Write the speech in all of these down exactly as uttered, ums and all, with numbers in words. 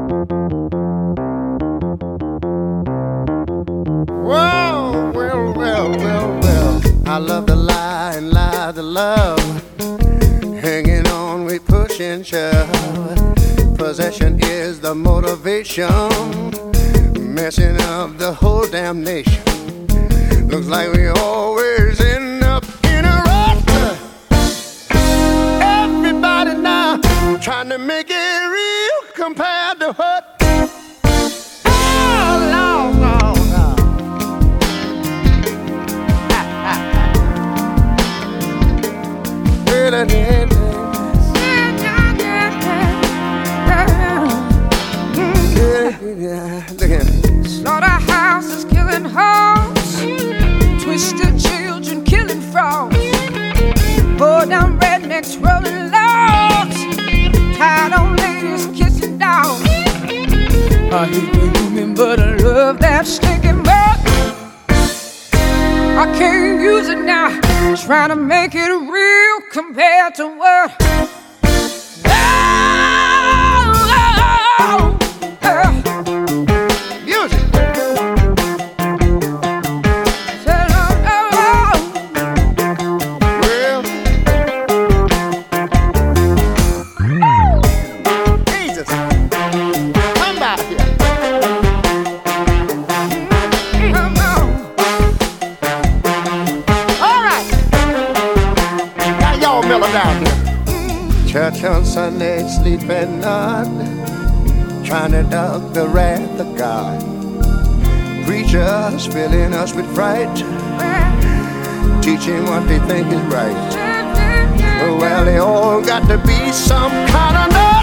Well, well, well, well, well. I love to lie and lie to love. Hanging on, we push and shove. Possession is the motivation. Messing up the whole damn nation. Looks like we always end up in a rut. Everybody now trying to make it real compared to what? Oh, Lord, Lord, Lord. Well, again, slaughterhouses killing hoes, twisted children killing frogs, poor down rednecks rolling logs, tired old ladies kissing dogs. I hate the human, but I love that stinking butt. I can't use it now, trying to make it real compared to what? Oh, oh, oh. Church on Sunday, sleeping not, trying to duck the wrath of God. Preachers filling us with fright, teaching what they think is right. Well, they all got to be some kind of nut.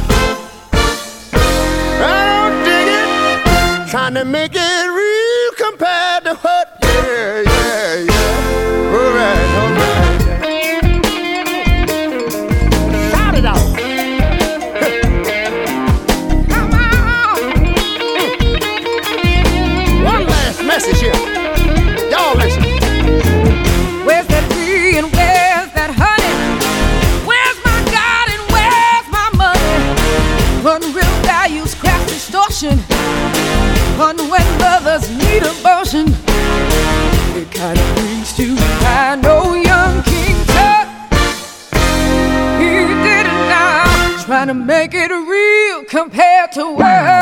I don't dig it, trying to make it real compared to what? Yeah, yeah, yeah. All right, all right. Message here. Y'all listen. Where's that bee and where's that honey? Where's my God and where's my money? Unreal values, craft distortion. Fun when mothers need abortion. It kind of brings to mind no young King Tut. He did it now, trying to make it real compared to what?